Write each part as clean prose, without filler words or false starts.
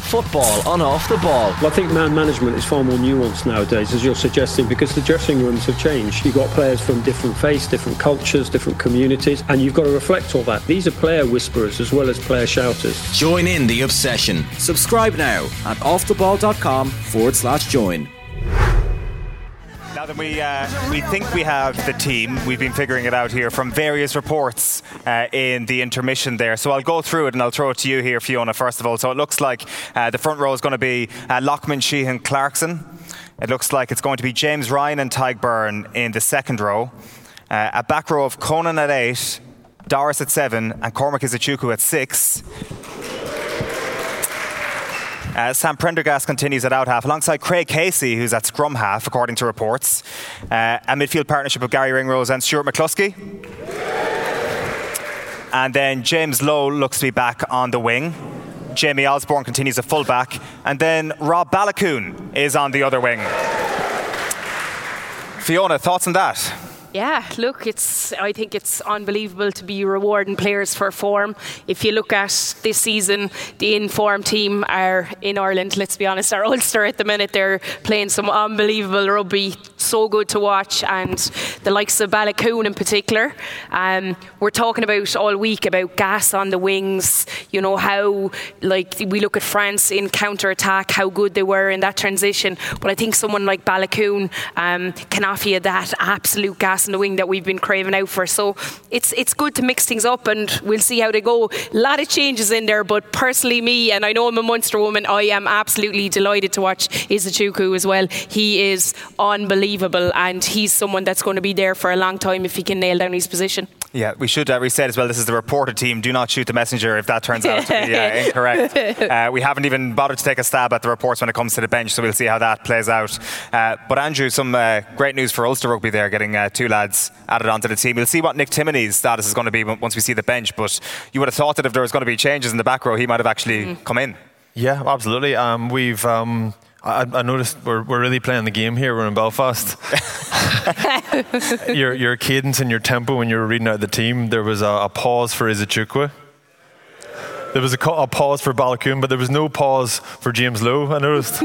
Football on Off the Ball. Well, I think man management is far more nuanced nowadays, as you're suggesting, because the dressing rooms have changed. You've got players from different faiths, different cultures, different communities, and you've got to reflect all that. These are player whisperers as well as player shouters. Join in the obsession. Subscribe now at offtheball.com/join. Now that we think we have the team, we've been figuring it out here from various reports in the intermission there. So I'll go through it and I'll throw it to you here, Fiona, first of all. So it looks like the front row is going to be Lockman, Sheehan, Clarkson. It looks like it's going to be James Ryan and Tadhg Beirne in the second row. A back row of Conan at 8, Doris at 7 and Cormac Izuchukwu at 6. Sam Prendergast continues at out half alongside Craig Casey, who's at scrum half according to reports. A midfield partnership of Gary Ringrose and Stuart McCluskey. And then James Lowe looks to be back on the wing. Jamie Osborne continues at full back, and then Rob Baloucoune is on the other wing. Fiona, thoughts on that? Yeah, look, I think it's unbelievable to be rewarding players for form. If you look at this season, the in-form team are in Ireland, let's be honest, are Ulster at the minute. They're playing some unbelievable rugby, so good to watch, and the likes of Baloucoune in particular. We're talking about all week about gas on the wings, you know, how, like, we look at France in counter-attack, how good they were in that transition. But I think someone like Baloucoune can offer you that absolute gas in the wing that we've been craving out for. So it's good to mix things up, and we'll see how they go. A lot of changes in there, but personally me, and I know I'm a Munster woman, I am absolutely delighted to watch Izuchukwu as well. He is unbelievable, and he's someone that's going to be there for a long time if he can nail down his position. Yeah, we should reset as well. This is the reported team. Do not shoot the messenger if that turns out to be incorrect. We haven't even bothered to take a stab at the reports when it comes to the bench, so we'll see how that plays out. But Andrew, some great news for Ulster Rugby there, getting 2 lads added onto the team. We'll see what Nick Timoney's status is going to be once we see the bench, but you would have thought that if there was going to be changes in the back row, he might have actually come in. Yeah, absolutely. I noticed we're really playing the game here. We're in Belfast. your cadence and your tempo when you were reading out the team, there was a pause for Izuchukwu. There was a pause for Baloucoune, but there was no pause for James Lowe, I noticed.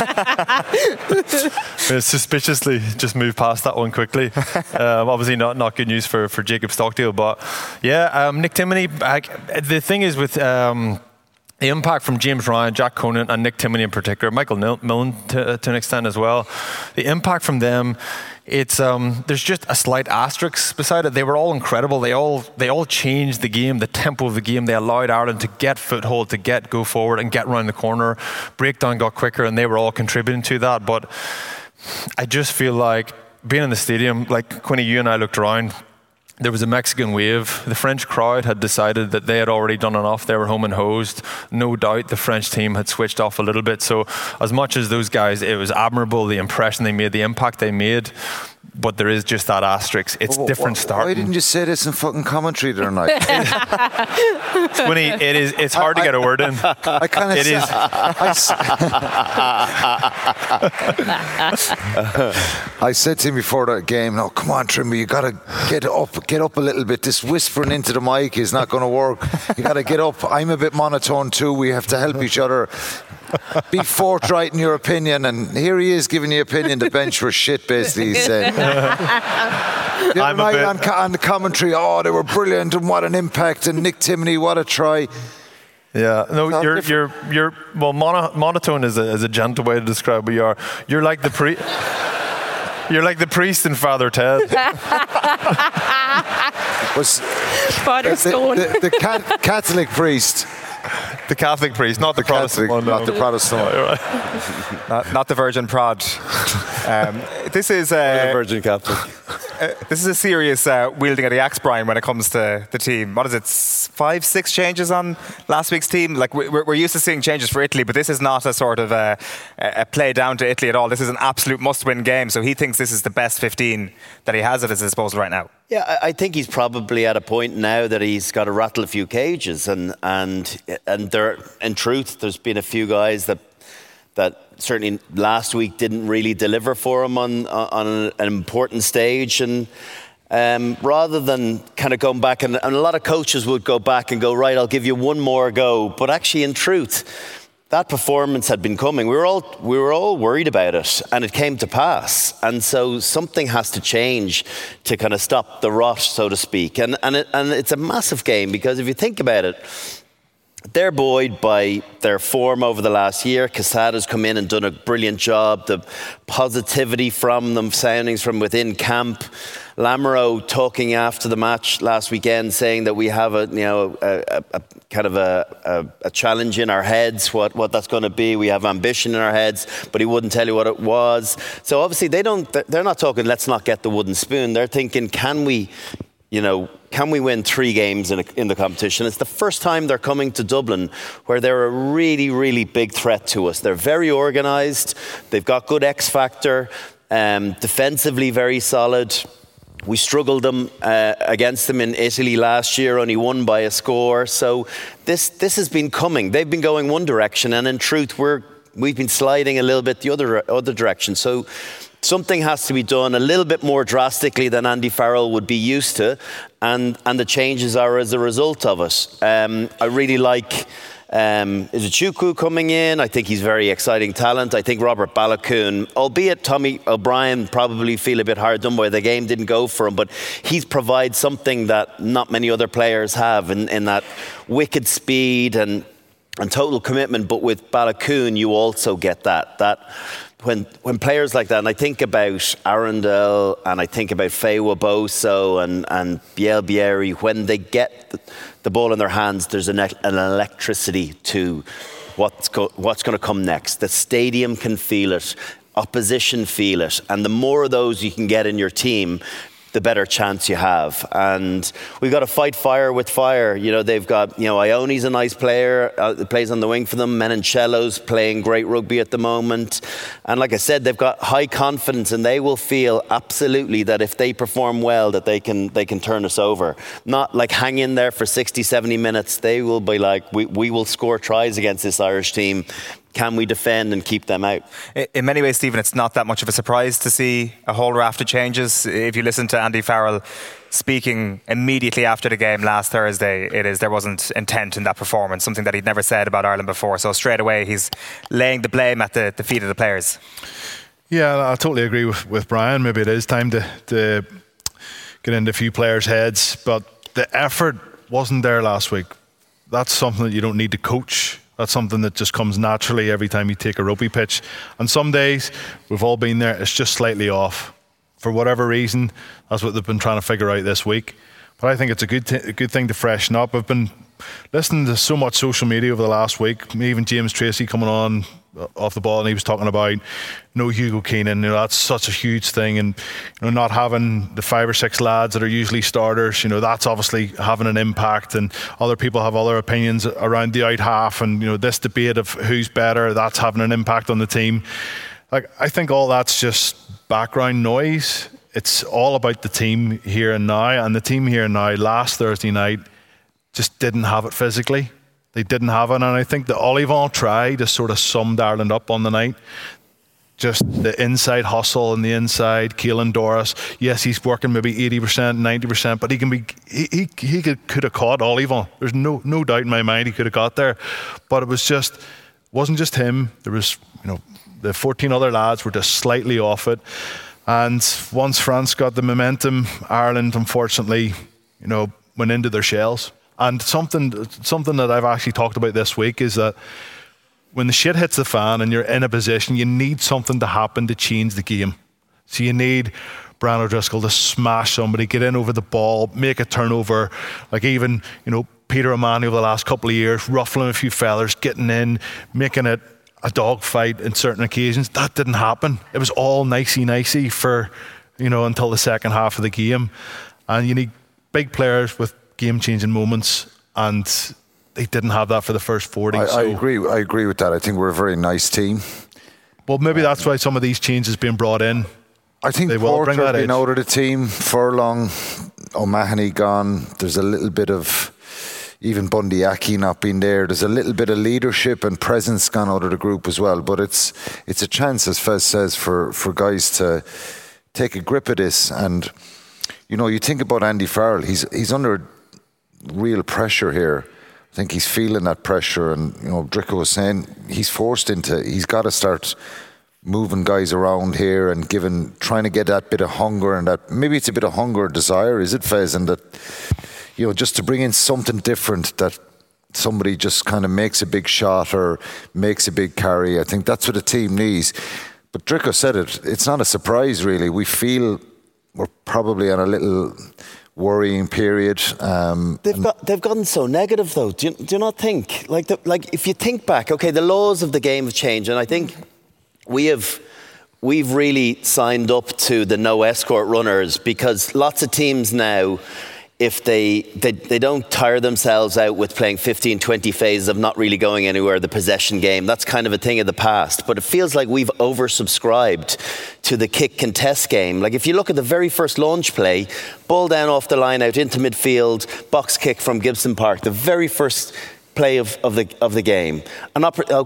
Suspiciously just moved past that one quickly. Obviously not good news for Jacob Stockdale. But yeah, Nick Timoney, the thing is with the impact from James Ryan, Jack Conan and Nick Timoney in particular, Michael Millen to an extent as well, the impact from them, it's there's just a slight asterisk beside it. They were all incredible. They all changed the game, the tempo of the game. They allowed Ireland to get foothold, to go forward and get round the corner. Breakdown got quicker, and they were all contributing to that. But I just feel like being in the stadium, like Quinny, you and I looked around, there was a Mexican wave. The French crowd had decided that they had already done enough. They were home and hosed. No doubt the French team had switched off a little bit. So as much as those guys, it was admirable, the impression they made, the impact they made. But there is just that asterisk. It's different starting. Why didn't you say this in fucking commentary the other night? Winnie, it's hard to get a word in. I kind of it is. I said to him before that game, no, come on, Trimby, you got to get up a little bit. This whispering into the mic is not going to work. You got to get up. I'm a bit monotone too. We have to help each other. Be forthright in your opinion, and here he is giving you opinion. The bench were shit, basically, he's saying. The other night on the commentary, they were brilliant and what an impact, and Nick Timoney, what a try. Yeah, no, you're well, monotone is a gentle way to describe what you are. You're like the priest in Father Ted. Father Stone. The Catholic priest. The Catholic priest, not the Protestant one. Not the Protestant one. Right. Not the Virgin Prod. This is Virgin Catholic. This is a serious wielding of the axe, Brian, when it comes to the team. What is it, 5-6 changes on last week's team? Like we're used to seeing changes for Italy, but this is not a sort of a play down to Italy at all. This is an absolute must-win game. So he thinks this is the best 15 that he has at his disposal right now. Yeah, I think he's probably at a point now that he's got to rattle a few cages, and there, in truth, there's been a few guys that certainly last week didn't really deliver for him on an important stage, and rather than kind of going back, and a lot of coaches would go back and go, right, I'll give you one more go, but actually in truth, that performance had been coming. We were all worried about it, and it came to pass. And so something has to change to kind of stop the rot, so to speak. And it's a massive game, because if you think about it, they're buoyed by their form over the last year. Quesada's come in and done a brilliant job. The positivity from them, soundings from within camp. Lamoureux talking after the match last weekend, saying that we have a kind of a challenge in our heads, what that's going to be. We have ambition in our heads, but he wouldn't tell you what it was. So obviously they're not talking, let's not get the wooden spoon. They're thinking, can we win 3 games in the competition? It's the first time they're coming to Dublin where they're a really, really big threat to us. They're very organised. They've got good X factor. Defensively, very solid. We struggled against them in Italy last year, only won by a score. So this has been coming. They've been going one direction, and in truth, we've been sliding a little bit the other direction. So something has to be done a little bit more drastically than Andy Farrell would be used to, and the changes are as a result of it. I really like Izuchukwu coming in. I think he's very exciting talent. I think Robert Balogun, albeit Tommy O'Brien probably feel a bit hard done by, the game didn't go for him, but he provides something that not many other players have in that wicked speed and total commitment. But with Balogun, you also get that when players like that, and I think about Arundel and I think about Feiwa Boso and Biel Bieri, when they get the ball in their hands, there's an electricity to what's going to come next. The stadium can feel it, opposition feel it, and the more of those you can get in your team, the better chance you have. And we've got to fight fire with fire. They've got, Ione's a nice player, plays on the wing for them. Menoncello's playing great rugby at the moment. And like I said, they've got high confidence, and they will feel absolutely that if they perform well, that they can turn us over. Not like hang in there for 60, 70 minutes. They will be like, we will score tries against this Irish team. Can we defend and keep them out? In many ways, Stephen, it's not that much of a surprise to see a whole raft of changes. If you listen to Andy Farrell speaking immediately after the game last Thursday, there wasn't intent in that performance, something that he'd never said about Ireland before. So straight away, he's laying the blame at the feet of the players. Yeah, I totally agree with Brian. Maybe it is time to get into a few players' heads, but the effort wasn't there last week. That's something that you don't need to coach. That's something that just comes naturally every time you take a rugby pitch. And some days, we've all been there, it's just slightly off. For whatever reason, that's what they've been trying to figure out this week. But I think it's a good thing to freshen up. I've been listening to so much social media over the last week. Even James Tracy coming on off the ball, and he was talking about no Hugo Keenan. That's such a huge thing, and not having the 5 or 6 lads that are usually starters. That's obviously having an impact, and other people have other opinions around the out half, and this debate of who's better, that's having an impact on the team. I think all that's just background noise. It's all about the team here and now, and the team here and now last Thursday night just didn't have it physically. They didn't have it, and I think the Olivon try just sort of summed Ireland up on the night. Just the inside hustle and the inside. Keelan Doris, yes, he's working maybe 80%, 90%, but he could have caught Olivon. There's no doubt in my mind he could have got there, but it wasn't just him. There was the 14 other lads were just slightly off it, and once France got the momentum, Ireland unfortunately went into their shells. And something that I've actually talked about this week is that when the shit hits the fan and you're in a position, you need something to happen to change the game. So you need Brian O'Driscoll to smash somebody, get in over the ball, make a turnover. Like even, Peter O'Mahony over the last couple of years, ruffling a few feathers, getting in, making it a dogfight in certain occasions. That didn't happen. It was all nicey for, until the second half of the game. And you need big players with game-changing moments, and they didn't have that for the first 40. I agree with that. I think we're a very nice team. Well, maybe that's why some of these changes being brought in. I think Porter being out of the team, Furlong, O'Mahony gone. There's a little bit of even Bundy Aki not being there. There's a little bit of leadership and presence gone out of the group as well. But it's a chance, as Fez says, for guys to take a grip of this. And you think about Andy Farrell. He's under real pressure here. I think he's feeling that pressure, and Dricko was saying he's got to start moving guys around here and trying to get that bit of hunger, and that maybe it's a bit of hunger or desire, is it, Fez? And that, just to bring in something different, that somebody just kind of makes a big shot or makes a big carry. I think that's what the team needs. But Dricko said it's not a surprise really. We feel we're probably on a little worrying period. They've gotten so negative though. Do you not think? Like if you think back, okay, the laws of the game have changed, and I think we've really signed up to the no escort runners, because lots of teams now, if they don't tire themselves out with playing 15, 20 phases of not really going anywhere, the possession game, that's kind of a thing of the past. But it feels like we've oversubscribed to the kick contest game. Like if you look at the very first launch play, ball down off the line out into midfield, box kick from Gibson Park, the very first play of the game. And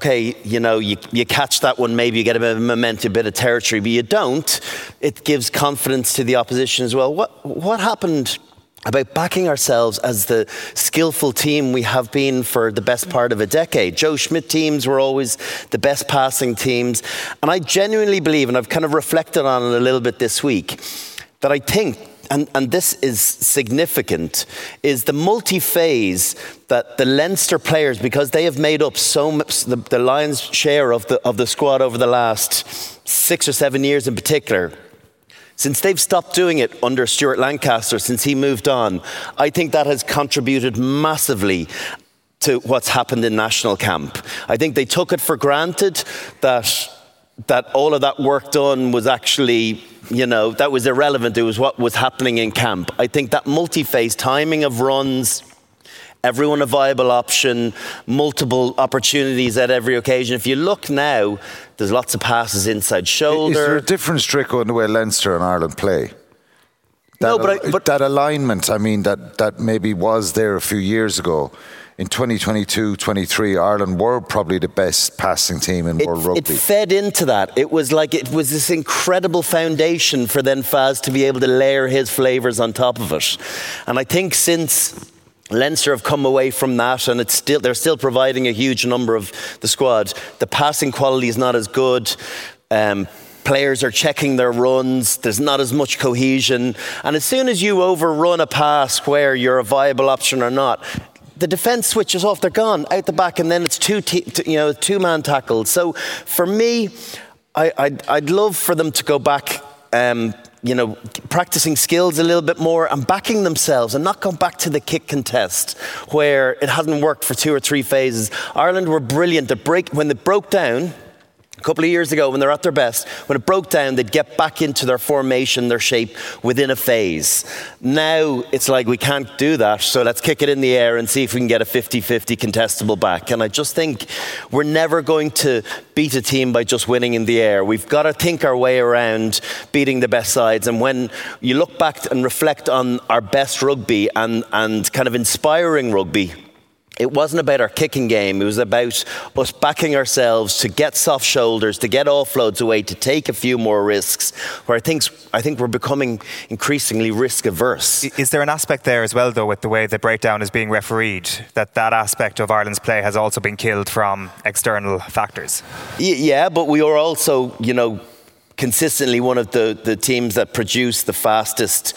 you catch that one, maybe you get a bit of momentum, a bit of territory, but you don't. It gives confidence to the opposition as well. What happened about backing ourselves as the skillful team we have been for the best part of a decade? Joe Schmidt teams were always the best passing teams. And I genuinely believe, and I've kind of reflected on it a little bit this week, that I think, and this is significant, is the multi-phase that the Leinster players, because they have made up so much, the lion's share of the squad over the last 6 or 7 years in particular, since they've stopped doing it under Stuart Lancaster, since he moved on, I think that has contributed massively to what's happened in national camp. I think they took it for granted that all of that work done was actually, that was irrelevant. It was what was happening in camp. I think that multi-phase timing of runs, everyone a viable option, multiple opportunities at every occasion. If you look now, there's lots of passes inside shoulder. Is there a difference, Dricko, in the way Leinster and Ireland play? But that alignment, that maybe was there a few years ago. In 2022-23, Ireland were probably the best passing team in world rugby. It fed into that. It was this incredible foundation for then Faz to be able to layer his flavours on top of it. And I think since Leinster have come away from that, and they're still providing a huge number of the squad, the passing quality is not as good. Players are checking their runs. There's not as much cohesion. And as soon as you overrun a pass where you're a viable option or not, the defence switches off. They're gone out the back, and then it's two-man tackles. So for me, I'd love for them to go back, practicing skills a little bit more and backing themselves, and not going back to the kick contest where it hasn't worked for 2 or 3 phases. Ireland were brilliant when they broke down. A couple of years ago, when they're at their best, when it broke down, they'd get back into their formation, their shape within a phase. Now it's like, we can't do that, so let's kick it in the air and see if we can get a 50-50 contestable back. And I just think we're never going to beat a team by just winning in the air. We've got to think our way around beating the best sides. And when you look back and reflect on our best rugby and kind of inspiring rugby, it wasn't about our kicking game. It was about us backing ourselves to get soft shoulders, to get offloads away, to take a few more risks, where I think we're becoming increasingly risk averse. Is there an aspect there as well, though, with the way the breakdown is being refereed, that aspect of Ireland's play has also been killed from external factors? Yeah, but we are also, consistently one of the teams that produce the fastest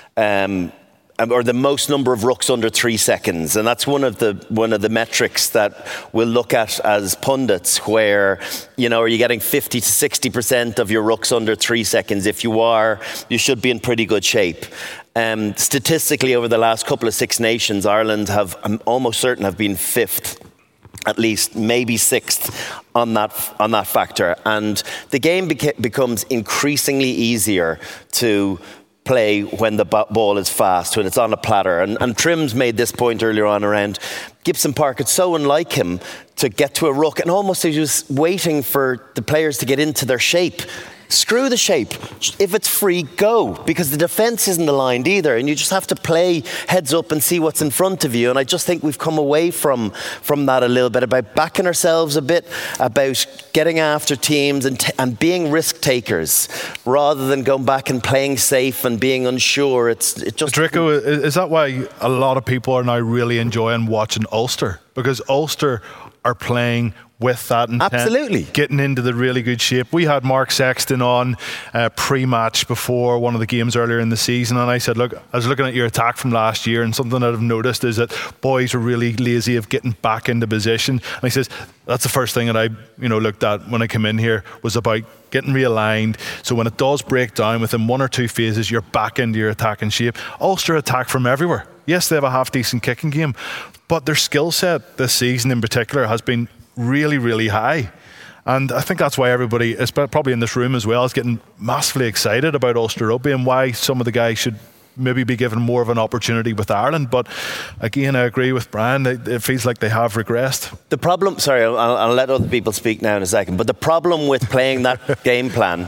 or the most number of rucks under 3 seconds, and that's one of the metrics that we'll look at as pundits. Where are you getting 50 to 60% of your rucks under 3 seconds? If you are, you should be in pretty good shape. Statistically, over the last couple of Six Nations, Ireland I'm almost certain have been 5th. At least, maybe 6th on that factor, and the game becomes increasingly easier to play when the ball is fast, when it's on a platter. And Trim's made this point earlier on around Gibson Park. It's so unlike him to get to a ruck, and almost he was waiting for the players to get into their shape. screw the shape. If it's free, go, because the defence isn't aligned either, and you just have to play heads up and see what's in front of you. And I just think we've come away from that a little bit, about backing ourselves a bit, about getting after teams and being risk takers rather than going back and playing safe and being unsure. It's just. Drico, is that why a lot of people are now really enjoying watching Ulster? Because Ulster are playing with that intent, absolutely, getting into the really good shape. We had Mark Sexton on pre-match before one of the games earlier in the season, and I said, look, I was looking at your attack from last year, and something that I've noticed is that boys are really lazy of getting back into position. And he says that's the first thing that I looked at when I came in here, was about getting realigned, so when it does break down within one or two phases, you're back into your attacking shape. Ulster attack from everywhere. Yes, they have a half decent kicking game, but their skill set this season in particular has been really, really high. And I think that's why everybody, probably in this room as well, is getting massively excited about Ulster Rugby, and why some of the guys should maybe be given more of an opportunity with Ireland. But again, I agree with Brian, it feels like they have regressed. The problem, sorry, I'll let other people speak now in a second, but the problem with playing that game plan,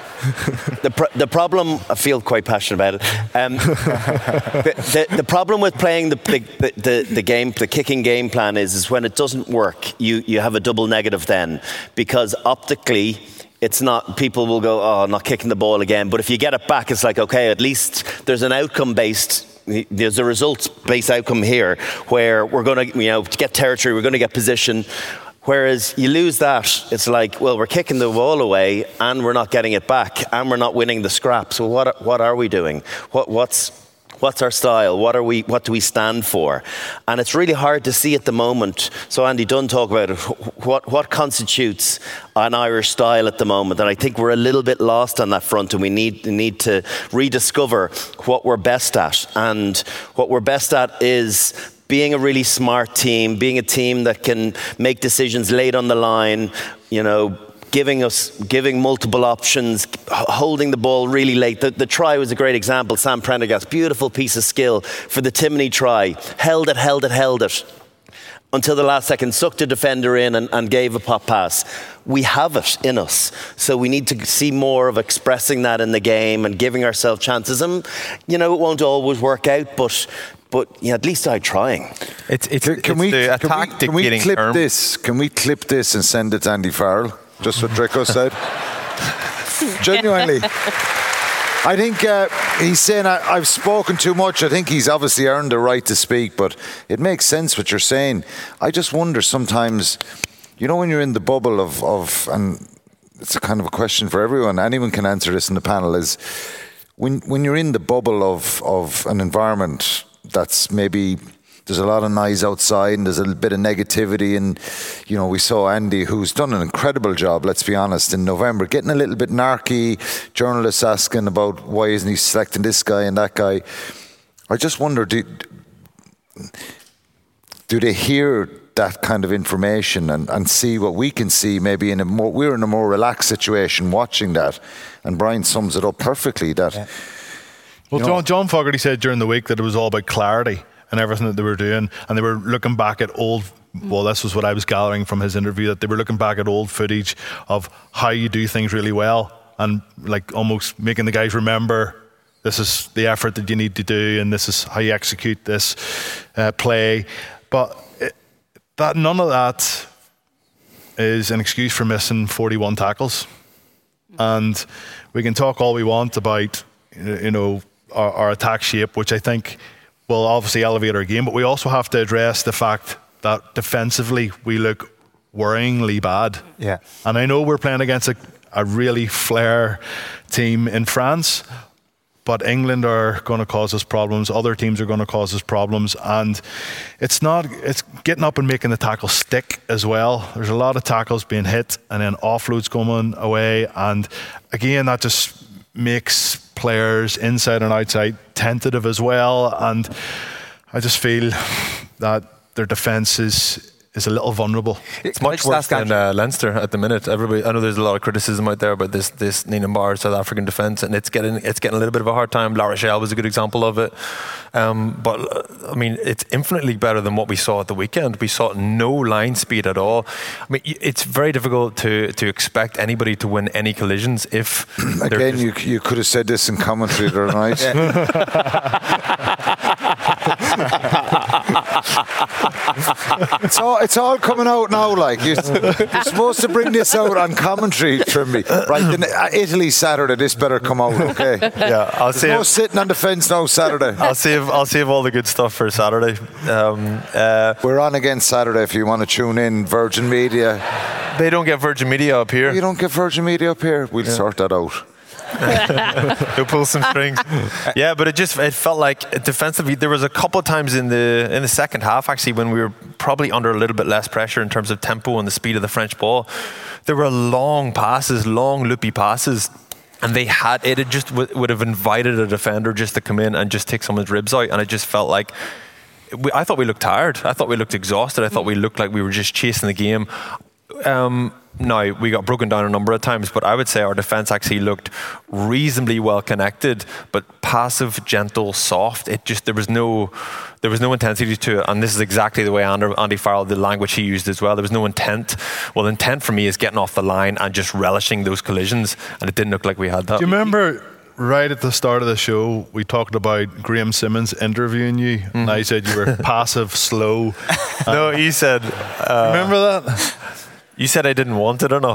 the problem, I feel quite passionate about it. The problem with playing the kicking game plan is when it doesn't work, you have a double negative then, because optically it's not, people will go, oh, I'm not kicking the ball again. But if you get it back, it's like, okay, at least there's a results-based outcome here, where we're going to, to get territory, we're going to get position. Whereas you lose that, it's like, well, we're kicking the ball away and we're not getting it back and we're not winning the scrap. So what are we doing? What's our style? What do we stand for? And it's really hard to see at the moment. So Andy Dunn talk about it. What constitutes an Irish style at the moment? And I think we're a little bit lost on that front, and we need to rediscover what we're best at. And what we're best at is being a really smart team, being a team that can make decisions late on the line, giving multiple options, holding the ball really late. The try was a great example. Sam Prendergast, beautiful piece of skill for the Timoney try. Held it until the last second, sucked a defender in and gave a pop pass. We have it in us. So we need to see more of expressing that in the game and giving ourselves chances. And, it won't always work out, but at least I'm trying. Can we clip this? Can we clip this and send it to Andy Farrell? Just what Drico said. Genuinely. I think he's saying I've spoken too much. I think he's obviously earned the right to speak, but it makes sense what you're saying. I just wonder sometimes, when you're in the bubble of and it's a kind of a question for everyone, anyone can answer this in the panel, is when you're in the bubble of an environment that's maybe, there's a lot of noise outside and there's a bit of negativity, and we saw Andy, who's done an incredible job, let's be honest, in November, getting a little bit narky, journalists asking about why isn't he selecting this guy and that guy. I just wonder, do they hear that kind of information and see what we can see? Maybe we're in a more relaxed situation watching that, and Brian sums it up perfectly. Well, John Fogarty said during the week that it was all about clarity and everything that they were doing, and they were looking back at this was what I was gathering from his interview, that they were looking back at old footage of how you do things really well, and like almost making the guys remember, this is the effort that you need to do and this is how you execute this play. But none of that is an excuse for missing 41 tackles. And we can talk all we want about our attack shape, which I think will obviously elevate our game, but we also have to address the fact that defensively we look worryingly bad. Yeah. And I know we're playing against a really flair team in France, but England are going to cause us problems, other teams are going to cause us problems, and it's getting up and making the tackle stick as well. There's a lot of tackles being hit and then offloads coming away, and again that just makes players inside and outside tentative as well, and I just feel that their defence is is a little vulnerable. It's much worse than Leinster at the minute. Everybody, I know there's a lot of criticism out there about this Neenan Barr South African defence, and it's getting a little bit of a hard time. La Rochelle was a good example of it. But I mean, it's infinitely better than what we saw at the weekend. We saw no line speed at all. I mean, it's very difficult to expect anybody to win any collisions if again you could have said this in commentary the other night. It's all coming out now. Like you're supposed to bring this out on commentary, Trimby. Right, then Italy Saturday. This better come out, okay? Yeah, I'll see. No sitting on the fence now Saturday. I'll save all the good stuff for Saturday. We're on again Saturday if you want to tune in. Virgin Media. They don't get Virgin Media up here. You don't get Virgin Media up here. We'll sort that out. He'll pull some strings. Yeah, but it felt like defensively there was a couple of times in the second half actually when we were probably under a little bit less pressure in terms of tempo and the speed of the French ball. There were long loopy passes, and it just would have invited a defender just to come in and just take someone's ribs out, and it just felt like I thought we looked tired. I thought we looked exhausted. I thought we looked like we were just chasing the game. Now, we got broken down a number of times, but I would say our defence actually looked reasonably well connected, but passive, gentle, soft. There was no intensity to it, and this is exactly the way Andy Farrell, the language he used as well. There was no intent. Well, intent for me is getting off the line and just relishing those collisions, and it didn't look like we had that. Do you remember right at the start of the show, we talked about Graham Simmons interviewing you, and I said you were passive, slow. No, he said... remember that? You said I didn't want it enough.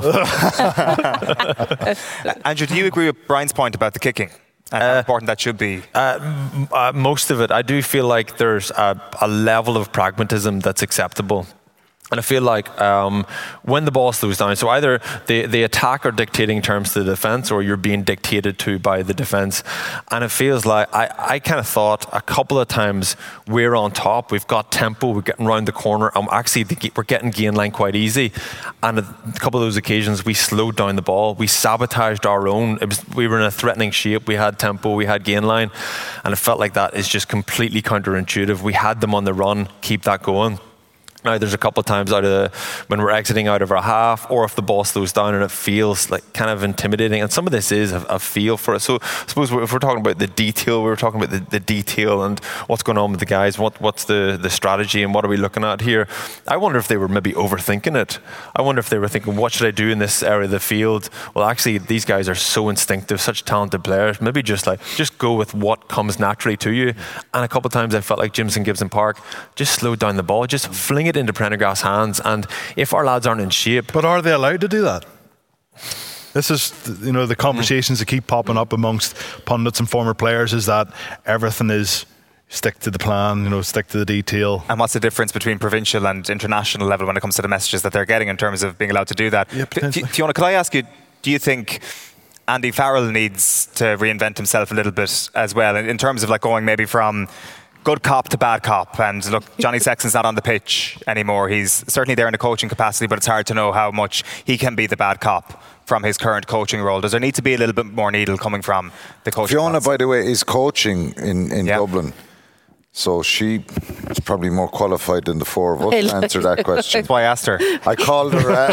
Andrew, do you agree with Brian's point about the kicking? And how important that should be? Most of it. I do feel like there's a level of pragmatism that's acceptable. And I feel like when the ball slows down, so either the attacker dictating terms to the defence, or you're being dictated to by the defence. And it feels like I kind of thought a couple of times we're on top, we've got tempo, we're getting round the corner, and actually we're getting gain line quite easy. And a couple of those occasions we slowed down the ball, we sabotaged our own. We were in a threatening shape, we had tempo, we had gain line, and it felt like that is just completely counterintuitive. We had them on the run, keep that going. Now, there's a couple of times when we're exiting out of our half, or if the ball slows down and it feels like kind of intimidating, and some of this is a feel for it. So I suppose if we're talking about the detail, we were talking about the detail and what's going on with the guys, what's the strategy and what are we looking at here. I wonder if they were maybe overthinking it. I wonder if they were thinking, what should I do in this area of the field? Well, actually, these guys are so instinctive, such talented players. Maybe just go with what comes naturally to you. And a couple of times I felt like Jameson Gibson Park just slowed down the ball, just fling it into Prendergast's hands, and if our lads aren't in shape. But are they allowed to do that? This is, the conversations that keep popping up amongst pundits and former players is that everything is stick to the plan, stick to the detail. And what's the difference between provincial and international level when it comes to the messages that they're getting in terms of being allowed to do that? Yeah, Fiona, could I ask you, do you think Andy Farrell needs to reinvent himself a little bit as well in terms of going maybe from good cop to bad cop? And look, Johnny Sexton's not on the pitch anymore. He's certainly there in a coaching capacity, but it's hard to know how much he can be the bad cop from his current coaching role. Does there need to be a little bit more needle coming from the coaching? Fiona, by the way, is coaching in Dublin. So she is probably more qualified than the four of us to answer that question. That's why I asked her. I called her.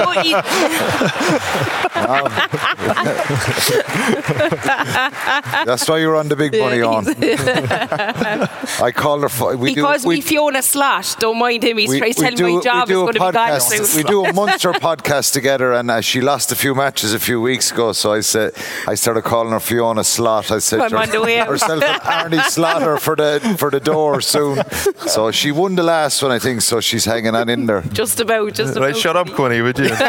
That's why you're on the big money on. I called her. We Fiona Slot. Don't mind him. He's telling my job is going to be gone soon. We do a Munster podcast together, and she lost a few matches a few weeks ago. So I started calling her Fiona Slot. I said herself and Arnie Slaughter for the door soon. So she won the last one, I think, so she's hanging on in there. Just about. Right, shut up, Quinny, would you?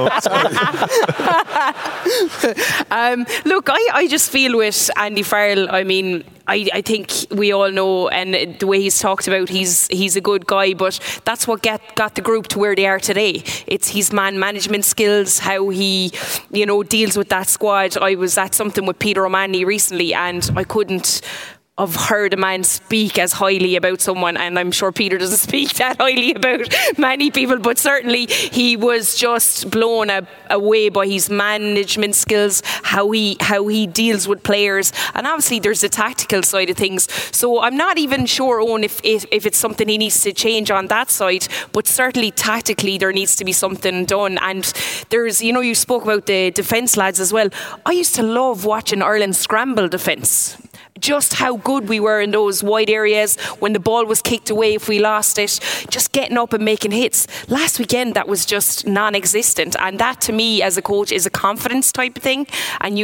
Look, I just feel with Andy Farrell, I think we all know, and the way he's talked about, he's a good guy, but that's what got the group to where they are today. It's his man management skills, how he, deals with that squad. I was at something with Peter O'Mahony recently, and I couldn't I've heard a man speak as highly about someone, and I'm sure Peter doesn't speak that highly about many people, but certainly he was just blown away by his management skills, how he deals with players, and obviously there's the tactical side of things. So I'm not even sure, Owen, if it's something he needs to change on that side, but certainly tactically there needs to be something done. And there's, you spoke about the defence lads as well. I used to love watching Ireland's scramble defence. Just how good we were in those wide areas when the ball was kicked away if we lost it, just getting up and making hits. Last weekend that was just non-existent, and that to me as a coach is a confidence type of thing. And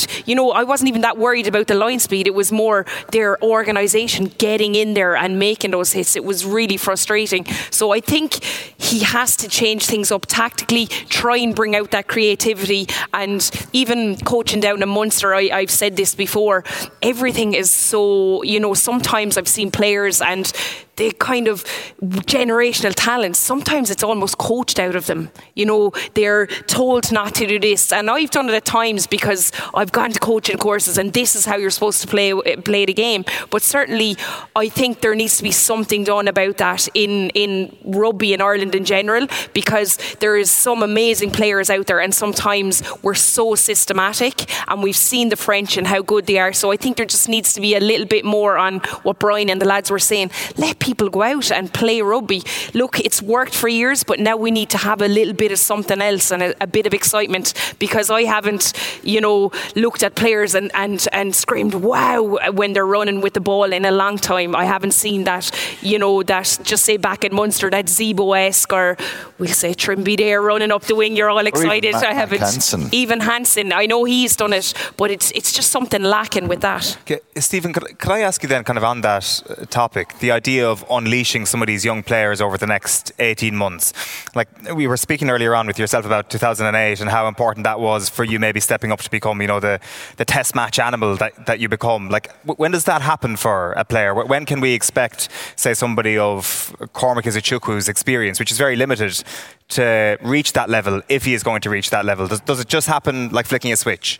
I wasn't even that worried about the line speed. It was more their organisation getting in there and making those hits. It was really frustrating. So I think he has to change things up tactically, try and bring out that creativity. And even coaching down in Munster, I've said this before, everything is so, sometimes I've seen players and the kind of generational talents, sometimes it's almost coached out of them. They're told not to do this, and I've done it at times because I've gone to coaching courses and this is how you're supposed to play the game. But certainly I think there needs to be something done about that in rugby in Ireland in general, because there is some amazing players out there and sometimes we're so systematic, and we've seen the French and how good they are. So I think there just needs to be a little bit more on what Brian and the lads were saying. Let people go out and play rugby. Look, it's worked for years, but now we need to have a little bit of something else and a bit of excitement, because I haven't, looked at players and screamed wow when they're running with the ball in a long time. I haven't seen that, that just say back in Munster, that Zebo-esque, or we'll say Trimby there running up the wing, you're all excited. I haven't. Even Hansen, I know he's done it, but it's just something lacking with that. Okay, Stephen, could I ask you then, kind of on that topic, the idea of unleashing some of these young players over the next 18 months? Like we were speaking earlier on with yourself about 2008 and how important that was for you, maybe stepping up to become, the test match animal that you become. Like, when does that happen for a player? When can we expect, say, somebody of Cormac Izuchukwu's experience, which is very limited, to reach that level, if he is going to reach that level? Does it just happen like flicking a switch?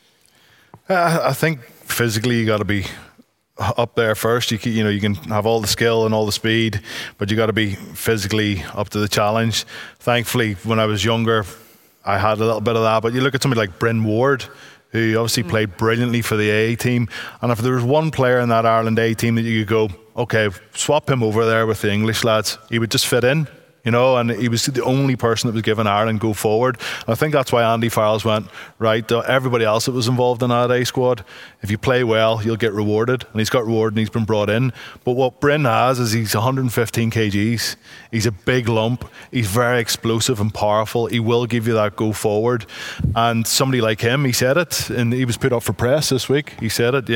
I think physically you got to be up there first. You can have all the skill and all the speed, but you got to be physically up to the challenge. Thankfully, when I was younger, I had a little bit of that. But you look at somebody like Bryn Ward, who obviously played brilliantly for the A team, and if there was one player in that Ireland A team that you could go, okay, swap him over there with the English lads, he would just fit in. And he was the only person that was given Ireland go forward. And I think that's why Andy Farrell's went, right, everybody else that was involved in that A squad, if you play well, you'll get rewarded. And he's got rewarded and he's been brought in. But what Bryn has is he's 115 kgs. He's a big lump. He's very explosive and powerful. He will give you that go forward. And somebody like him, he said it, and he was put up for press this week. He said it,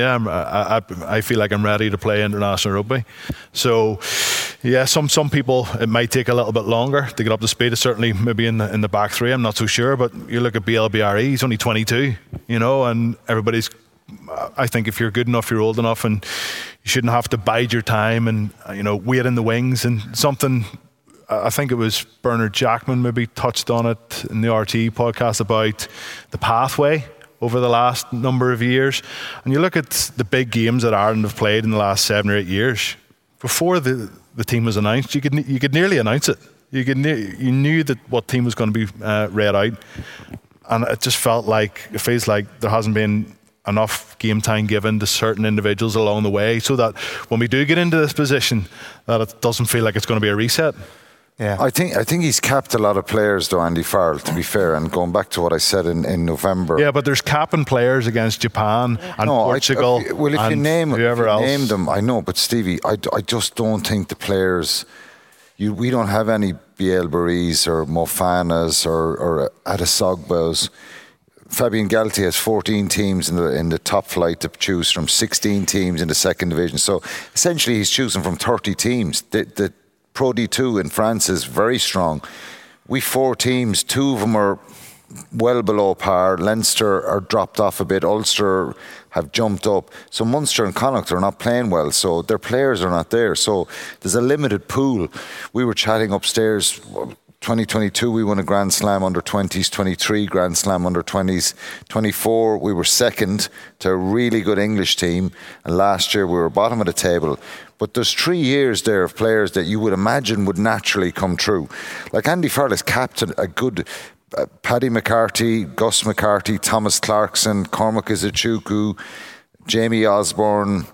I feel like I'm ready to play international rugby. So, yeah, some people, it might take a little bit longer to get up to speed. Certainly maybe in the back three, I'm not so sure, but you look at BLBRE, he's only 22, and everybody's, I think if you're good enough, you're old enough, and you shouldn't have to bide your time and wait in the wings. And something, I think it was Bernard Jackman maybe touched on it in the RTE podcast about the pathway over the last number of years. And you look at the big games that Ireland have played in the last 7 or 8 years, before the team was announced, you could nearly announce it. You knew that what team was going to be read out, and it just feels like there hasn't been enough game time given to certain individuals along the way, so that when we do get into this position, that it doesn't feel like it's going to be a reset. Yeah, I think he's capped a lot of players, though, Andy Farrell, to be fair, and going back to what I said in November. Yeah, but there's capping players against Japan and Portugal. If you name them, I know, but Stevie, I just don't think the players. We don't have any Bielbaris or Mofanas or Adesogbos. Fabien Galthié has 14 teams in the top flight to choose from, 16 teams in the second division. So essentially, he's choosing from 30 teams. The Pro D2 in France is very strong. We 4 teams, 2 of them are well below par. Leinster are dropped off a bit. Ulster have jumped up. So Munster and Connacht are not playing well. So their players are not there. So there's a limited pool. We were chatting upstairs 2022 we won a Grand Slam under 20s, 23 Grand Slam under 20s, 24 we were second to a really good English team, and last year we were bottom of the table. But there's 3 years there of players that you would imagine would naturally come through. Like Andy Farrell's captain, a good Paddy McCarthy, Gus McCarthy, Thomas Clarkson, Cormac Izuchukwu, Jamie Osborne,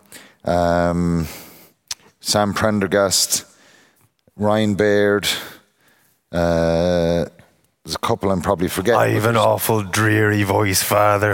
Sam Prendergast, Ryan Baird. There's a couple I'm probably forgetting. I have an awful dreary voice, Father.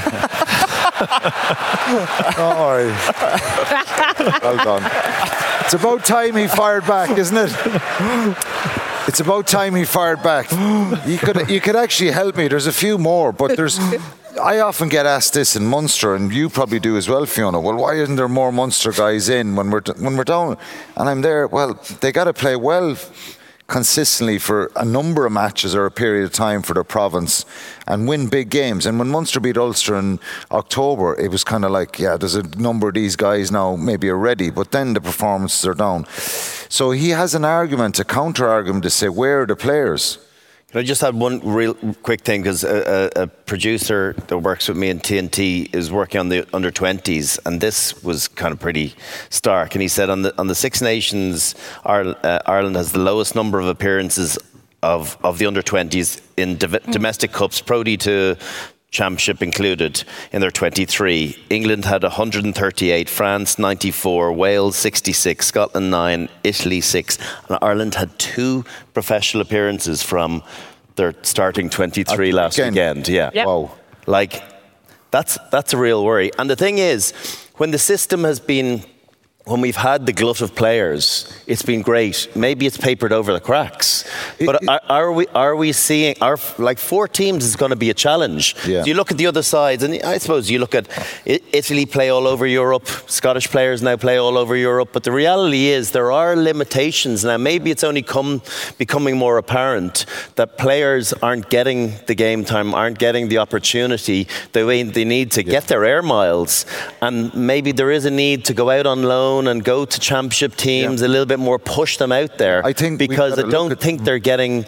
Oh, well done. It's about time he fired back, isn't it? It's about time he fired back. You could actually help me. There's a few more, but I often get asked this in Munster, and you probably do as well, Fiona. Well, why isn't there more Munster guys in when we're down? And I'm there. Well, they got to play well consistently for a number of matches or a period of time for their province and win big games. And when Munster beat Ulster in October, it was kind of like, yeah, there's a number of these guys now maybe are ready, but then the performances are down. So he has an argument, a counter-argument to say, where are the players? Can I just add one real quick thing? Because a producer that works with me in TNT is working on the under-20s, and this was kind of pretty stark. And he said on the Six Nations, Ireland has the lowest number of appearances of the under-20s in domestic cups, Pro D2 Championship included, in their 23. England had 138, France 94, Wales 66, Scotland 9, Italy 6, and Ireland had 2 professional appearances from their starting 23 last weekend. Yeah. Yep. Wow. Like, that's a real worry. And the thing is, when the system has been, when we've had the glut of players, it's been great. Maybe it's papered over the cracks. But are we seeing, like 4 teams is going to be a challenge. Yeah. So you look at the other sides, and I suppose you look at Italy play all over Europe, Scottish players now play all over Europe, but the reality is there are limitations. Now maybe it's only becoming more apparent that players aren't getting the game time, aren't getting the opportunity the way they need to get their air miles, and maybe there is a need to go out on loan and go to championship teams a little bit more, push them out there. I think because I don't think they're getting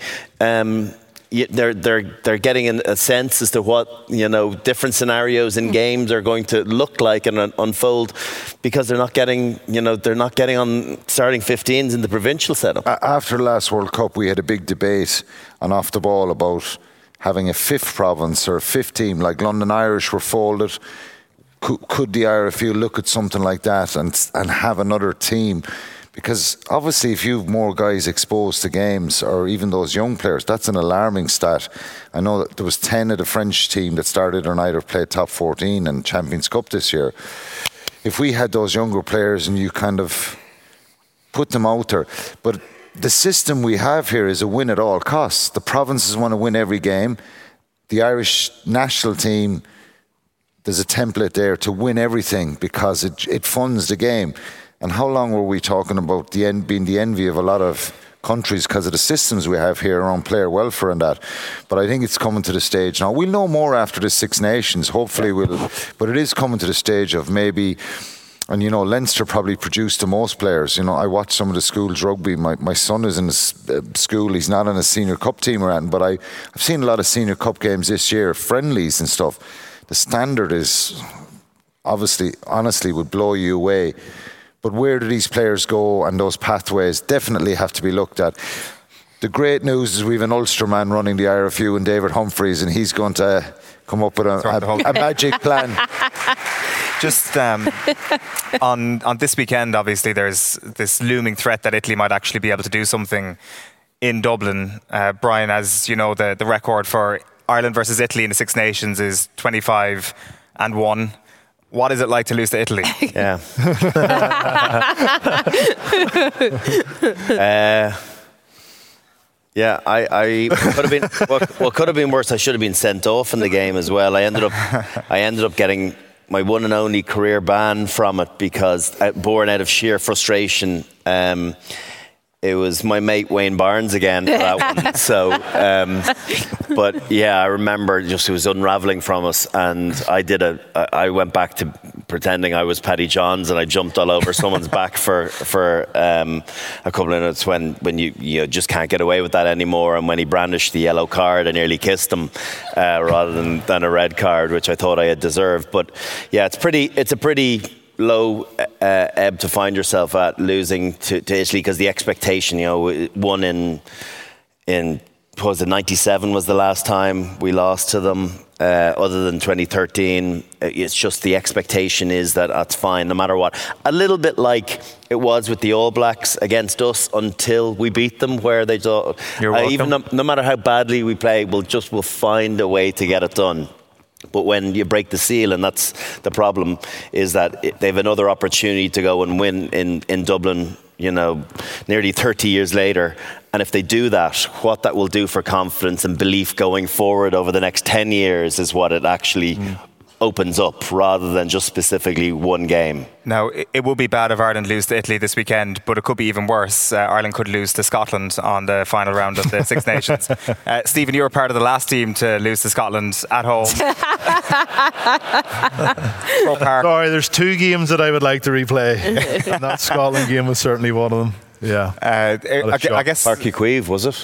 they're getting a sense as to what different scenarios in games are going to look like and unfold, because they're not getting on starting 15s in the provincial setup. After the last World Cup, we had a big debate on Off the Ball about having a 5th province or a 5th team. Like London Irish were folded. Could the IRFU look at something like that and have another team? Because obviously if you've more guys exposed to games, or even those young players, that's an alarming stat. I know that there was 10 of the French team that started or neither played top 14 in Champions Cup this year. If we had those younger players and you kind of put them out there. But the system we have here is a win at all costs. The provinces want to win every game. The Irish national team, there's a template there to win everything because it funds the game. And how long were we talking about being the envy of a lot of countries because of the systems we have here around player welfare and that? But I think it's coming to the stage now. We'll know more after the Six Nations, hopefully but it is coming to the stage of maybe, and Leinster probably produced the most players. I watched some of the schools rugby. My son is in the school. He's not on a senior cup team or anything, but I've seen a lot of senior cup games this year, friendlies and stuff. The standard is honestly would blow you away. But where do these players go, and those pathways definitely have to be looked at. The great news is we have an Ulster man running the IRFU and David Humphreys, and he's going to come up with a magic plan. Just on this weekend, obviously, there's this looming threat that Italy might actually be able to do something in Dublin. Brian, as you know, the record for Ireland versus Italy in the Six Nations is 25-1. What is it like to lose to Italy? Yeah. Yeah, I could have been. What could have been worse, I should have been sent off in the game as well. I ended up getting my one and only career ban from it because, born out of sheer frustration. It was my mate Wayne Barnes again for that one. So, but yeah, I remember just it was unravelling from us, and I went back to pretending I was Paddy Johns and I jumped all over someone's back for a couple of minutes when you just can't get away with that anymore. And when he brandished the yellow card, I nearly kissed him rather than a red card, which I thought I had deserved. But yeah, it's a pretty low ebb to find yourself at, losing to Italy, because the expectation, one in was it 97 was the last time we lost to them, other than 2013. It's just the expectation is that that's fine no matter what. A little bit like it was with the All Blacks against us until we beat them, where they thought even no matter how badly we play, we'll find a way to get it done. But when you break the seal, and that's the problem, is that they have another opportunity to go and win in Dublin, nearly 30 years later. And if they do that, what that will do for confidence and belief going forward over the next 10 years is what it actually opens up, rather than just specifically one game. Now, it would be bad if Ireland lose to Italy this weekend, but it could be even worse. Ireland could lose to Scotland on the final round of the Six Nations. Stephen, you were part of the last team to lose to Scotland at home. Sorry, there's 2 games that I would like to replay. And that Scotland game was certainly one of them. Yeah. I guess Parky Queeve, was it?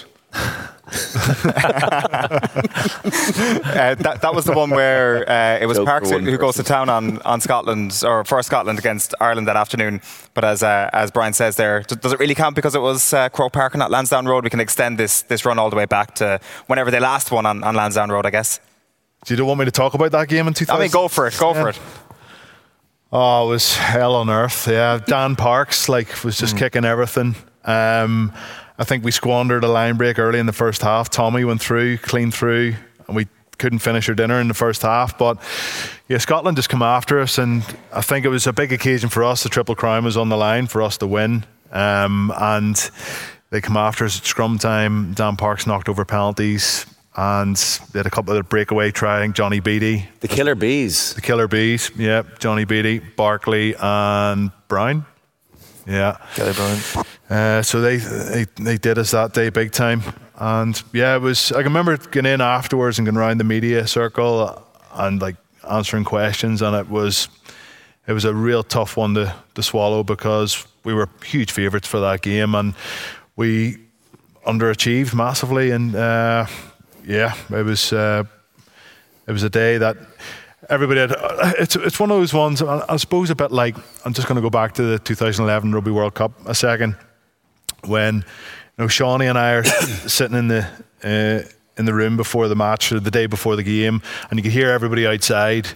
that was the one where it was Parks who goes to town on Scotland, or for Scotland against Ireland that afternoon. But as Brian says there, does it really count because it was Croke Park and not Lansdowne Road? We can extend this run all the way back to whenever they last won on Lansdowne Road, I guess. Do you don't want me to talk about that game in 2000? I mean, go for it. Oh, it was hell on earth. Yeah, Dan Parks was just kicking everything. I think we squandered a line break early in the first half. Tommy went through, clean through, and we couldn't finish our dinner in the first half. But yeah, Scotland just come after us, and I think it was a big occasion for us. The Triple Crown was on the line for us to win, and they come after us at scrum time. Dan Parks knocked over penalties, and they had a couple of breakaway try. I think Johnny Beattie. The Killer Bees. The Killer Bees, yeah. Johnny Beattie, Barkley and Brown. Yeah. Kelly Brown. So they did us that day big time. And yeah, it was, I can remember getting in afterwards and going around the media circle and answering questions, and it was a real tough one to swallow, because we were huge favourites for that game and we underachieved massively. And it was a day that everybody had. It's one of those ones, I suppose, a bit like, I'm just going to go back to the 2011 Rugby World Cup a second, when Shawnee and I are sitting in the room before the match, or the day before the game, and you could hear everybody outside,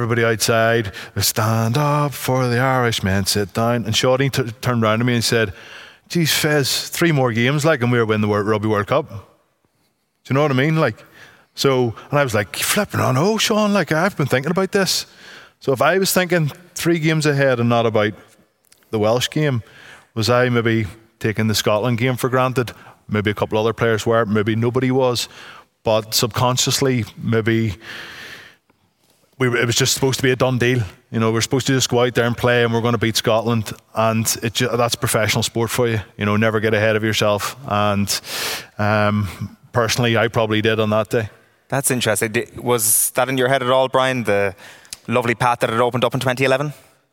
stand up for the Irishmen, sit down. And Shawnee turned around to me and said, "Geez, Fez, 3 more games and we're winning the Rugby World Cup." Do you know what I mean? So, and I was flipping on, "Oh, Sean, I've been thinking about this." So if I was thinking 3 games ahead and not about the Welsh game, was I maybe taking the Scotland game for granted? Maybe a couple other players were, maybe nobody was. But subconsciously, maybe it was just supposed to be a done deal. We're supposed to just go out there and play, and we're going to beat Scotland. And that's professional sport for you. Never get ahead of yourself. And personally, I probably did on that day. That's interesting. Was that in your head at all, Brian? The lovely path that had opened up in 2011?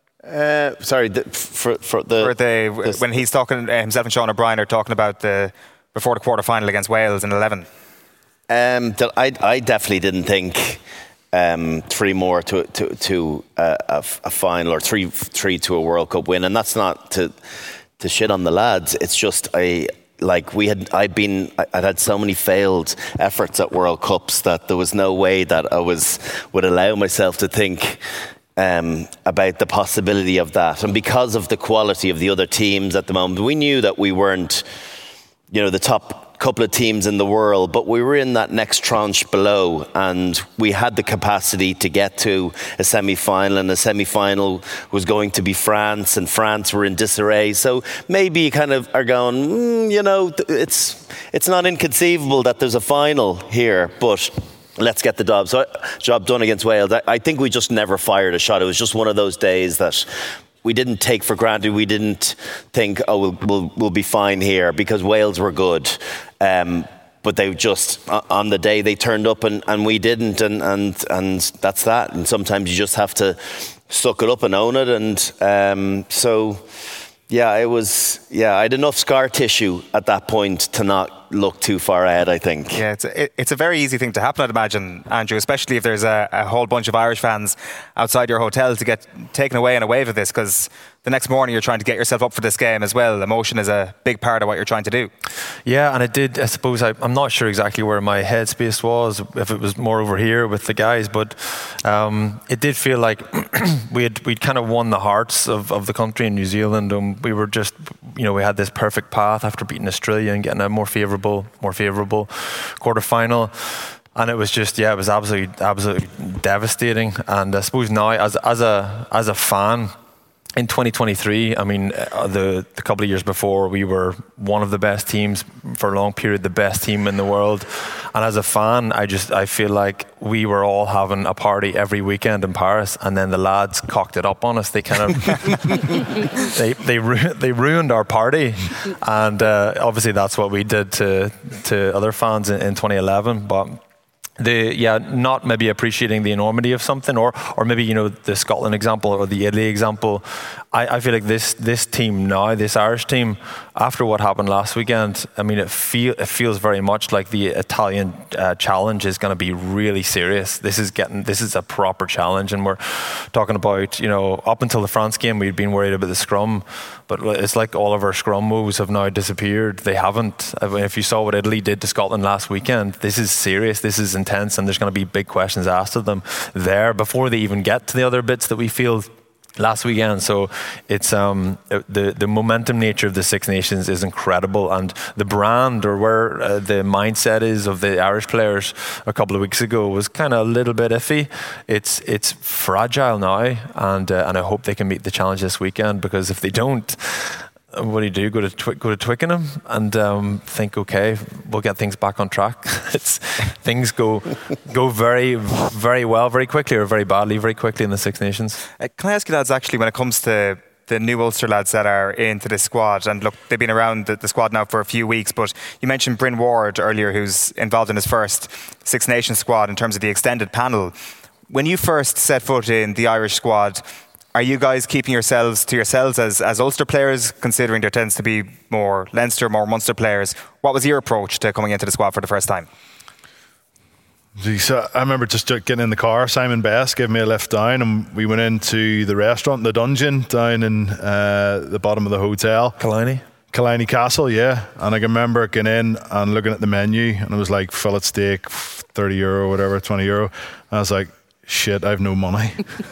When he's talking, himself and Sean O'Brien are talking about before the quarter-final against Wales in 11. I definitely didn't think 3 more to a final, or 3 to a World Cup win, and that's not to shit on the lads. It's just I'd had so many failed efforts at World Cups that there was no way that I would allow myself to think about the possibility of that. And because of the quality of the other teams at the moment, we knew that we weren't, the top couple of teams in the world, but we were in that next tranche below, and we had the capacity to get to a semi-final, and the semi-final was going to be France, and France were in disarray. So maybe you kind of are going, it's not inconceivable that there's a final here, but let's get the job done against Wales. I think we just never fired a shot. It was just one of those days that we didn't take for granted. We didn't think, we'll be fine here, because Wales were good. but they just, on the day they turned up and we didn't, and that's that. And sometimes you just have to suck it up and own it. And so, yeah, I had enough scar tissue at that point to not look too far ahead, I think. Yeah, it's a very easy thing to happen, I'd imagine, Andrew, especially if there's a whole bunch of Irish fans outside your hotel, to get taken away in a wave of this, because the next morning you're trying to get yourself up for this game as well. Emotion is a big part of what you're trying to do. Yeah, and it did, I suppose, I'm not sure exactly where my headspace was, if it was more over here with the guys, but it did feel like we'd kind of won the hearts of the country in New Zealand, and we were just, we had this perfect path after beating Australia and getting a more favourable quarter-final. And it was just, it was absolutely devastating. And I suppose now, as a fan, in 2023, I mean, the couple of years before, we were one of the best teams for a long period, the best team in the world. And as a fan, I feel like we were all having a party every weekend in Paris, and then the lads cocked it up on us. They kind of they ruined our party, and obviously that's what we did to other fans in 2011. But not maybe appreciating the enormity of something, or maybe the Scotland example or the Italy example. I feel like this team now, this Irish team, after what happened last weekend, I mean, it feels very much like the Italian challenge is going to be really serious. This is a proper challenge, and we're talking about up until the France game we'd been worried about the scrum, but it's like all of our scrum moves have now disappeared. They haven't. I mean, if you saw what Italy did to Scotland last weekend, this is serious. This is intense, and there's going to be big questions asked of them there before they even get to the other bits that we feel last weekend. So it's the momentum nature of the Six Nations is incredible, and the brand, or where the mindset is of the Irish players a couple of weeks ago, was kind of a little bit iffy. It's fragile now, and I hope they can meet the challenge this weekend, because if they don't, what do? Go to Twickenham and think, okay, we'll get things back on track. Things go very, very well, very quickly, or very badly, very quickly in the Six Nations. Can I ask you, lads, actually, when it comes to the new Ulster lads that are into the squad, and look, they've been around the squad now for a few weeks, but you mentioned Bryn Ward earlier, who's involved in his first Six Nations squad in terms of the extended panel. When you first set foot in the Irish squad, are you guys keeping yourselves to yourselves as Ulster players, considering there tends to be more Leinster, more Munster players? What was your approach to coming into the squad for the first time? So I remember just getting in the car. Simon Best gave me a lift down, and we went into the restaurant, the Dungeon, down in the bottom of the hotel. Killiney Castle, yeah. And I can remember getting in and looking at the menu, and it was like fillet steak, €30, whatever, €20. And I was like, shit, I have no money.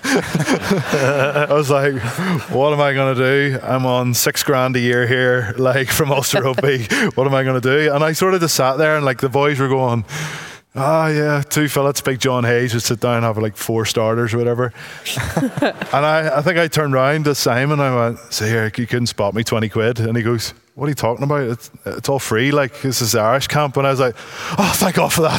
I was like, what am I going to do? I'm on $6,000 a year here, like, from Ulster Rugby. What am I going to do? And I sort of just sat there, and like the boys were going, yeah, 2 fillets. Big John Hayes would sit down and have like 4 starters or whatever. And I think I turned round to Simon, and I went, "See here, you couldn't spot me, 20 quid. And he goes, what are you talking about? It's all free, like, this is the Irish camp. And I was like, oh, thank God for that.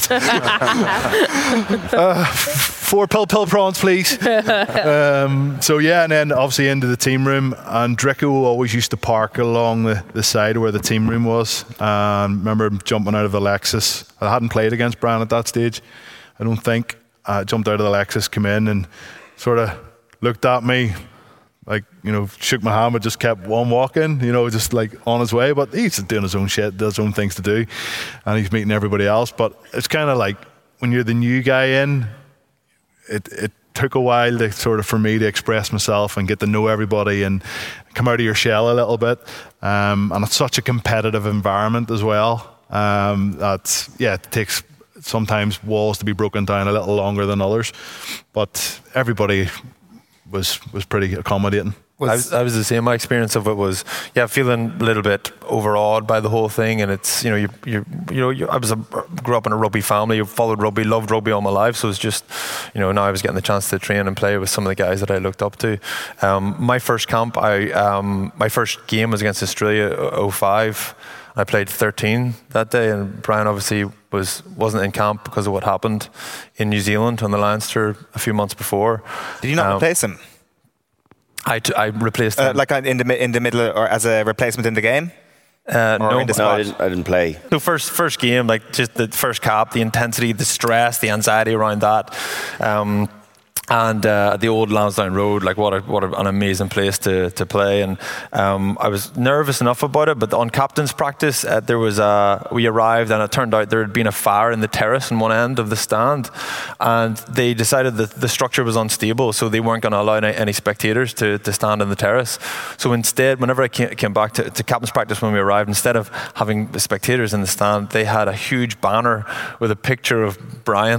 4 pill prawns, please. So yeah, and then obviously into the team room, and Dricko always used to park along the side where the team room was. I remember jumping out of the Lexus. I hadn't played against Brian at that stage, I don't think. I jumped out of the Lexus, came in and sort of looked at me, like, shook my hand, but just kept on walking, just like on his way. But he's doing his own shit, does his own things to do, and he's meeting everybody else. But it's kind of like when you're the new guy in, it took a while to sort of, for me, to express myself and get to know everybody and come out of your shell a little bit. And it's such a competitive environment as well. It takes sometimes walls to be broken down a little longer than others, but everybody was pretty accommodating. I was the same. My experience of it was, feeling a little bit overawed by the whole thing. And it's, I grew up in a rugby family, followed rugby, loved rugby all my life. So it's just, now I was getting the chance to train and play with some of the guys that I looked up to. My first camp, my first game was against Australia, 2005. I played 13 that day, and Brian obviously wasn't in camp because of what happened in New Zealand on the Leinster a few months before. Did you not replace him? I replaced him. Like in the middle, or as a replacement in the game? No, I didn't play. So first game, like just the first cap, the intensity, the stress, the anxiety around that. And the old Lansdowne Road, like what an amazing place to play. And I was nervous enough about it, but on captain's practice, we arrived and it turned out there had been a fire in the terrace in one end of the stand, and they decided that the structure was unstable, so they weren't going to allow any spectators to stand in the terrace. So instead, whenever I came back to captain's practice when we arrived, instead of having the spectators in the stand, they had a huge banner with a picture of Brian.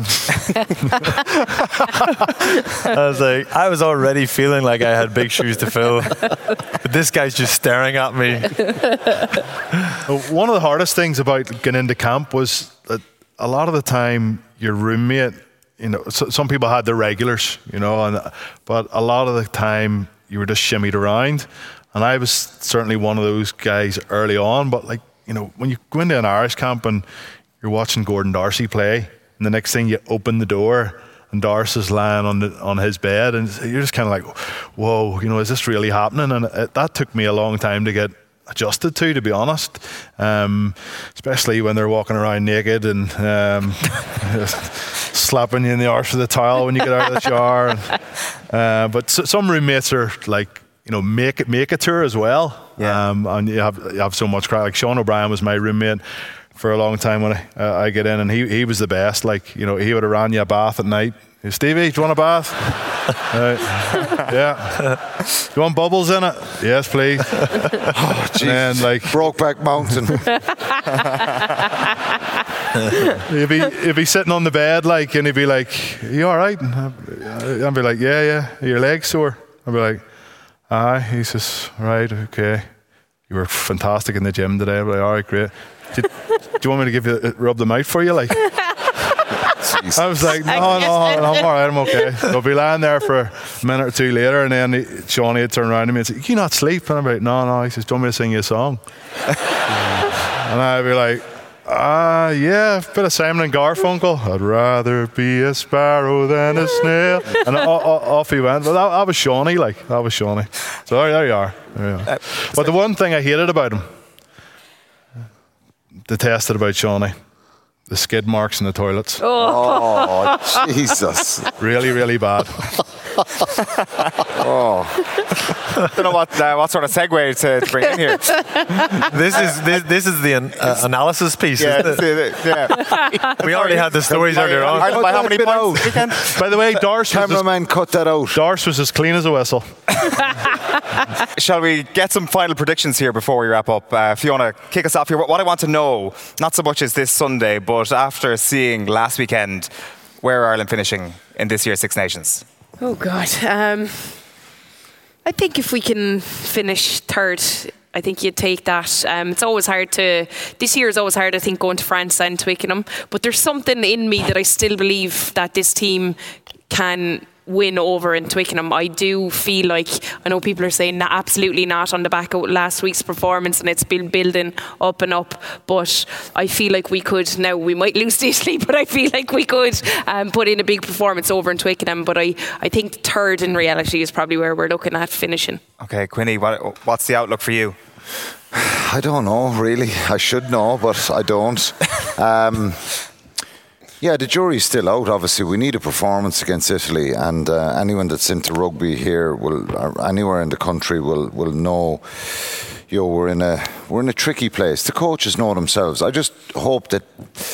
I was already feeling like I had big shoes to fill, but this guy's just staring at me. One of the hardest things about getting into camp was that a lot of the time your roommate, some people had their regulars, but a lot of the time you were just shimmied around, and I was certainly one of those guys early on. But when you go into an Irish camp and you're watching Gordon Darcy play, and the next thing you open the door and Darcy's lying on his bed, and you're just kind of like, whoa, is this really happening? And that took me a long time to get adjusted to be honest, especially when they're walking around naked and slapping you in the arse with a towel when you get out of the shower. But some roommates are like, make it tour as well. Yeah. And you have so much crack. Like Sean O'Brien was my roommate for a long time when I get in, and he was the best. Like, he would have ran you a bath at night. Hey, Stevie, do you want a bath? Yeah. Do you want bubbles in it? Yes, please. Oh, jeez. Like Brokeback Mountain. He'd be sitting on the bed, and he'd be like, "Are you all right?" And I'd be like, "Yeah. Are your legs sore?" I'd be like, "Aye." He says, "Right, okay. You were fantastic in the gym today." I'd be like, "All right, great. Do you want me to rub them out for you?" Like, I was like, no, I'm all right, I'm okay. So I'll be lying there for a minute or two later, and then Shawnee would turn around to me and say, "Can you not sleep?" And I'm like, no. He says, "Do you want me to sing you a song?" And I'd be like, yeah, a bit of Simon and Garfunkel. I'd rather be a sparrow than a snail. And off he went. But that was Shawnee, that was Shawnee. So there you are. But the one thing I hated about him, detested about Shawnee, the skid marks in the toilets. Oh, Jesus. Really, really bad. Don't know what sort of segue to bring in here. This is the analysis piece. Yeah. We already had the stories earlier on. By how many points? By the way, cameraman, cut that out. Darce was as clean as a whistle. Shall we get some final predictions here before we wrap up? Fiona, kick us off here. What I want to know, not so much as this Sunday, but after seeing last weekend, where are Ireland finishing in this year's Six Nations? Oh, God. I think if we can finish third, I think you'd take that. It's always hard this year is always hard, I think, going to France and Twickenham. But there's something in me that I still believe that this team can win over in Twickenham. I do feel like, I know people are saying that absolutely not on the back of last week's performance, and it's been building up and up, but I feel like we could, now we might lose to Italy, but I feel like we could put in a big performance over in Twickenham. But I think third in reality is probably where we're looking at finishing. Okay, Quinny, what's the outlook for you? I don't know, really. I should know, but I don't. Yeah, the jury's still out. Obviously, we need a performance against Italy, and anyone that's into rugby here or anywhere in the country will know. We're in a tricky place. The coaches know themselves. I just hope that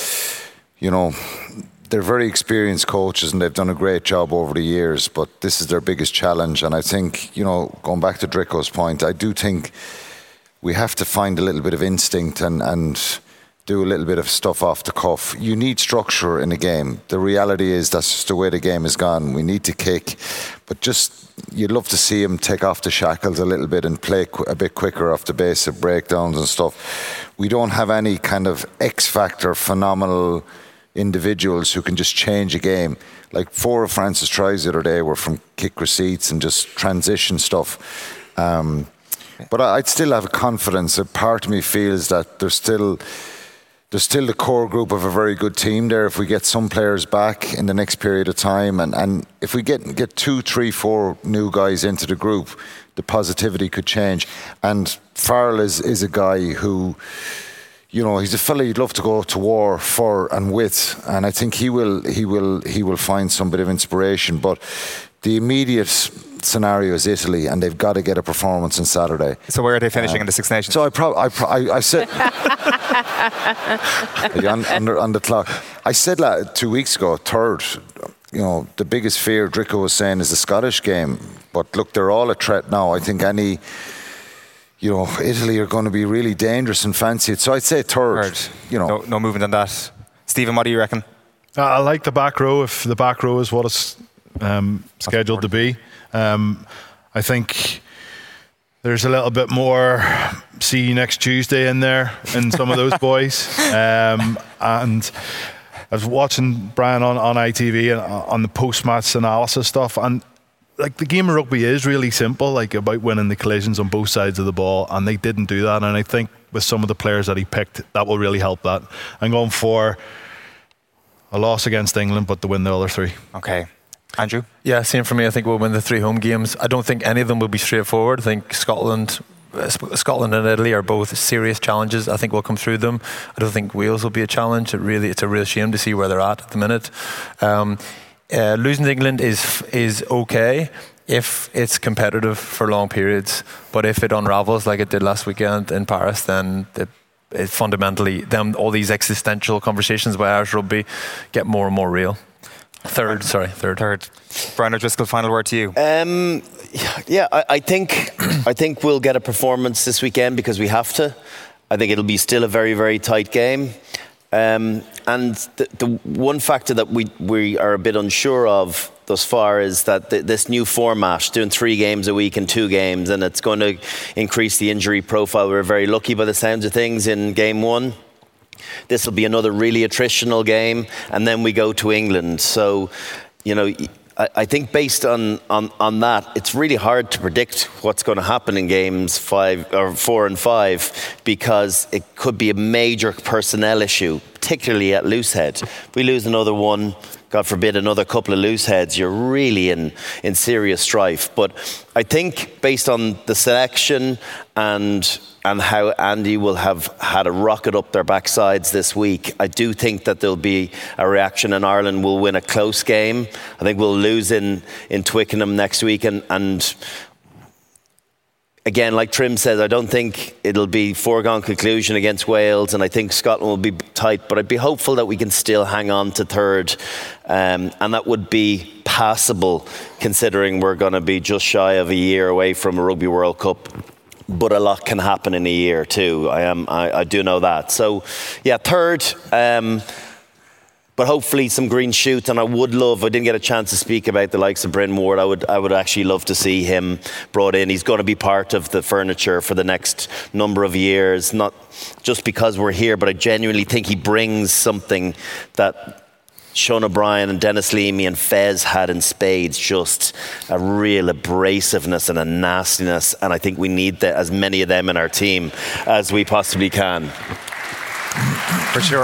they're very experienced coaches and they've done a great job over the years. But this is their biggest challenge, and I think going back to Dricko's point, I do think we have to find a little bit of instinct and do a little bit of stuff off the cuff. You need structure in a game. The reality is that's just the way the game has gone. We need to kick, but you'd love to see him take off the shackles a little bit and play a bit quicker off the base of breakdowns and stuff. We don't have any kind of X-factor, phenomenal individuals who can just change a game. Like 4 of France's tries the other day were from kick receipts and just transition stuff. But I'd still have confidence. A part of me feels that there's still there's still the core group of a very good team there. If we get some players back in the next period of time, and if we get 2, 3, 4 new guys into the group, the positivity could change. And Farrell is a guy who, you know, he's a fella you'd love to go to war for and with, and I think he will find some bit of inspiration. But the immediate scenario is Italy, and they've got to get a performance on Saturday. So where are they finishing in the Six Nations? So I said on the clock. I said 2 weeks ago, third. You know, the biggest fear Drico was saying is the Scottish game. But look, they're all a threat now. I think Italy are going to be really dangerous and fancy it. So I'd say third. You know, no movement on that. Stephen, what do you reckon? I like the back row. If the back row is what it's scheduled to be, I think there's a little bit more see you next Tuesday in there in some of those boys. And I was watching Brian on ITV and on the post-match analysis stuff, and like the game of rugby is really simple, like about winning the collisions on both sides of the ball, and they didn't do that. And I think with some of the players that he picked, that will really help that. I'm going for a loss against England, but to win the other 3. Okay. Andrew? Yeah, same for me. I think we'll win the 3 home games. I don't think any of them will be straightforward. I think Scotland and Italy are both serious challenges. I think we'll come through them. I don't think Wales will be a challenge. It's a real shame to see where they're at the minute. Losing to England is okay if it's competitive for long periods, but if it unravels like it did last weekend in Paris, then it fundamentally all these existential conversations about Irish rugby get more and more real. Third. Brian O'Driscoll, final word to you. Yeah, I think we'll get a performance this weekend because we have to. I think it'll be still a very, very tight game. And the one factor that we are a bit unsure of thus far is that this new format, doing 3 games a week and 2 games, and it's going to increase the injury profile. We were very lucky by the sounds of things in game 1. This will be another really attritional game, and then we go to England. So, you know, I think based on that, it's really hard to predict what's going to happen in games 4 and 5, because it could be a major personnel issue, particularly at Loosehead. If we lose another one, God forbid, another couple of loose heads, you're really in serious strife. But I think based on the selection and how Andy will have had a rocket up their backsides this week, I do think that there'll be a reaction, and Ireland will win a close game. I think we'll lose in Twickenham next week, and again, like Trim says, I don't think it'll be foregone conclusion against Wales, and I think Scotland will be tight, but I'd be hopeful that we can still hang on to third, and that would be passable considering we're going to be just shy of a year away from a Rugby World Cup. But a lot can happen in a year too. I do know that. So, yeah, third. But hopefully some green shoots, and I didn't get a chance to speak about the likes of Bryn Ward. I would actually love to see him brought in. He's going to be part of the furniture for the next number of years, not just because we're here, but I genuinely think he brings something that Sean O'Brien and Dennis Leamy and Fez had in spades, just a real abrasiveness and a nastiness, and I think we need as many of them in our team as we possibly can. For sure.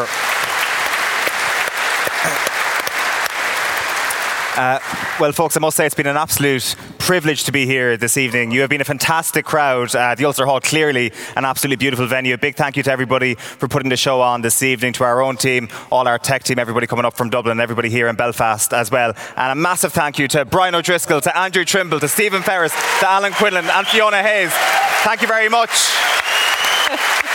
Well, folks, I must say it's been an absolute privilege to be here this evening. You have been a fantastic crowd. The Ulster Hall, clearly an absolutely beautiful venue. A big thank you to everybody for putting the show on this evening, to our own team, all our tech team, everybody coming up from Dublin, everybody here in Belfast as well. And a massive thank you to Brian O'Driscoll, to Andrew Trimble, to Stephen Ferris, to Alan Quinlan and Fiona Hayes. Thank you very much.